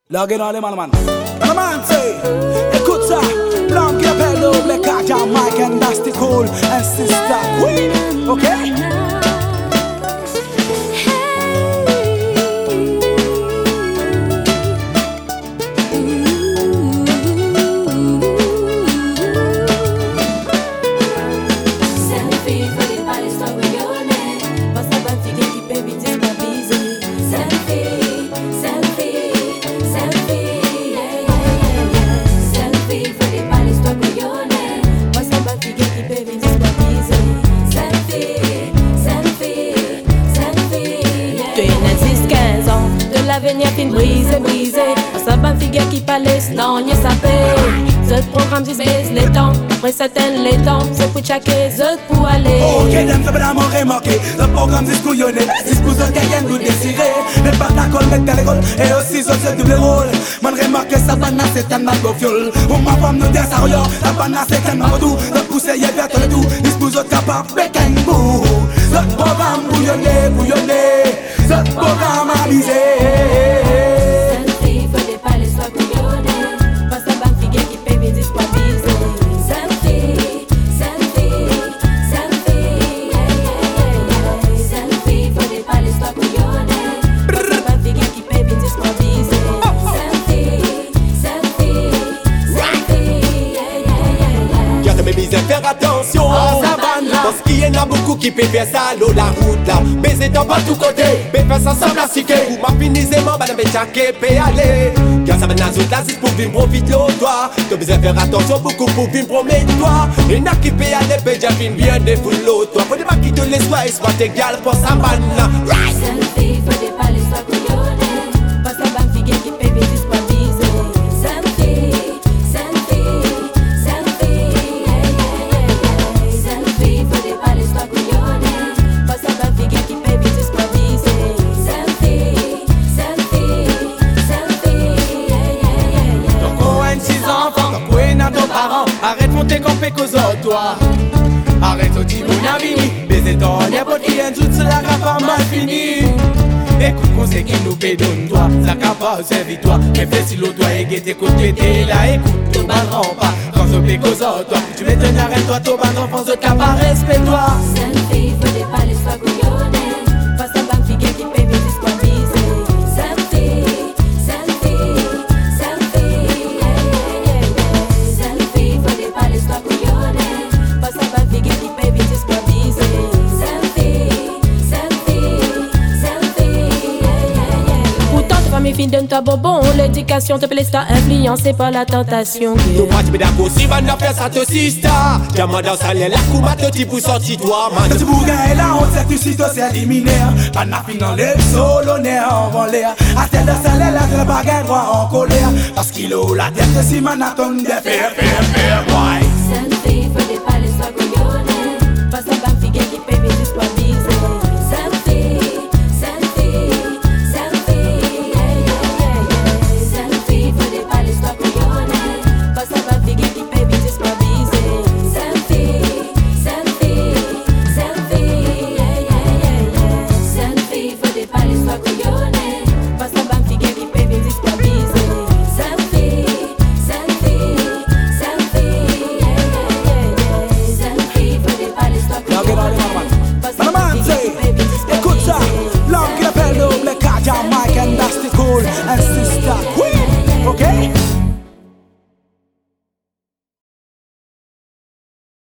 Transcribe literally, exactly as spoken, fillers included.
Loguez dans les malman. Man say, écoute ça. Blanc Capello, Black Cat, Mike and Dusty Cool and Sister Queen. Ok? L'avenir fin brisé, brisé. On s'en bat figure qui palace, non, y'a sa paix. Ce programme se baisse les temps. Après certaines les temps, c'est pour chaquer, c'est pour aller. Ok, j'aime ça, bien m'en remarqué. Le programme c'est couillonné. C'est pour ça qu'il y a nous désirer. Mais pas d'accord, mettre à l'école. Et aussi, ça c'est double rôle. Man remarque ça, banane, c'est un mago fiole. Pour ma femme, nous dire ça, rien. La banane, c'est un mago doux. Le poussé, y'a bien tout le tout. Il se pose au capable, bec un bout. Ce programme bouillonné, bouillonné. Ce programme avisé. Faire attention à sa banne là, parce qu'il y en a beaucoup qui peuvent faire ça l'eau la route là. Baiser dans pas tout côté, mais faire ça ensemble à siquer. Ou ma finissement, bah la mettre chaque peut aller. Car ça mène à zone là, c'est pour vivre profite l'autre toi. Tu besoin faire attention beaucoup pour vivre promettre toi. Et n'a qui peut aller, peut déjà vivre bien des foules l'autre toi. Faut des pas qui te laissent toi, et soit égal pour sa banne là. Selfie, faut des pas l'histoire couillonnée. Pas sa banne figure qui peut vivre disposer. Arrête monter qu'on fait cause à toi. Arrête au petit mon ami. Baiser dans les potes qui ont tout cela qui pas mal fini. Écoute conseil qui nous pédonne toi. Ça n'a pas servi toi. Mais fais si l'autre doit égayer côté t'es là. Écoute, tout ban rend pas. Quand on fait cause à toi. Tu m'étonnes, arrête toi, tout ban enfance de cap à respect toi. Selfie, faut des pas l'histoire couillonnée. Pas sa banque figure qui peut vivre disposer. Selfie, selfie, selfie. Selfie, faut des pas l'histoire couillonnée. Pas sa banque figure qui peut vivre disposer. Selfie, selfie, selfie. Pourtant, ta famille fine donne ta bonbon. L'éducation te plaît, ça influencé par la tentation. Nous pas te mettre d'accord si va n'a faire ça te sista. Diamant dans sa l'aile, la coupe à te type pour sortir toi man. Si vous gagnez là, on sait que si tu c'est éliminé. Pas n'a fin dans les solonnaires en volée. À tête de salaire, la baguette droit en colère. Parce qu'il a la tête de si man attend de faire, faire, faire, ouais.